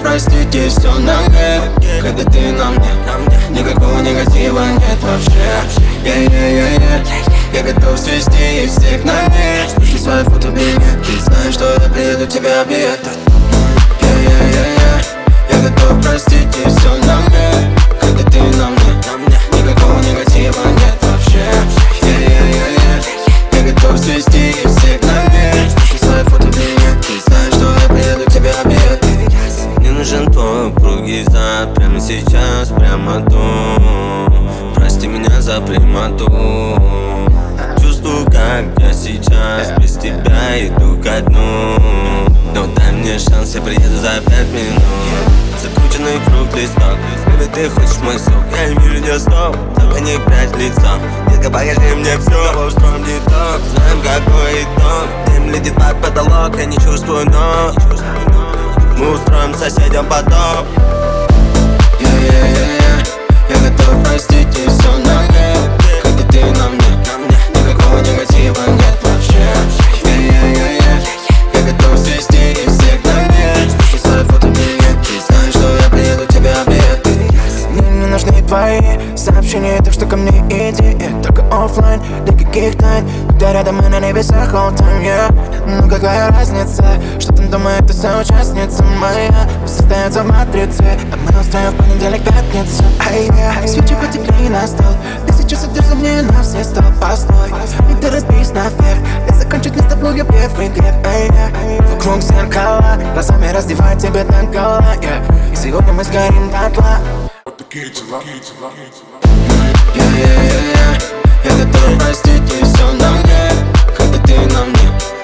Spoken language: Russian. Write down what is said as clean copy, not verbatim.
простить и все на мне. Когда ты на мне, никакого негатива нет вообще. Я готов свести и всех на мне. Пиши свои фото мне, ты знаешь, что я приеду тебя объять. Я готов простить и все на мне. Когда ты на мне, никакого негатива нет вообще. Я готов свести и всех на мне. Пиши свои фото мне, ты знаешь, что я приеду тебя объять. Мне нужен твой упругий зад прямо сейчас, прямо тут. Прости меня за прямоту. Чувствую, как я сейчас без тебя иду ко дну. Но дай мне шанс, я приеду за 5 минут. Закрученный круг листок, baby, ты хочешь мой сок. Я не вижу не стоп, только не прячь лицо. Детка, покажи мне все, давай устроим деток. Знаем, какой итог. Дым летит под потолок, я не чувствую ног. Мы устроим соседям потоп. Я готов простить и все на мне. Когда ты на мне, никакого негатива нет вообще. Я готов свести и всех на мне. Пиши свои фото мне, ты знаешь, что я приеду тебя объять. Мне не нужны твои сообщения, так что ко мне иди. Только оффлайн, для каких тайн. Когда рядом мы на небесах all time, yeah. Ну какая разница, что там думает ты соучастница моя. Остается в матрице, а мы устроим в понедельник пятницу. Свечи потеплее на стол, ты сейчас идешь мне на все 100. Постой, не торопись наверх, я закончить не с тобой первый грех. Вокруг зеркала, глазами раздевать тебя до гола, yeah. Сегодня мы сгорим дотла. Я готов простить и все на мне. Когда ты на мне,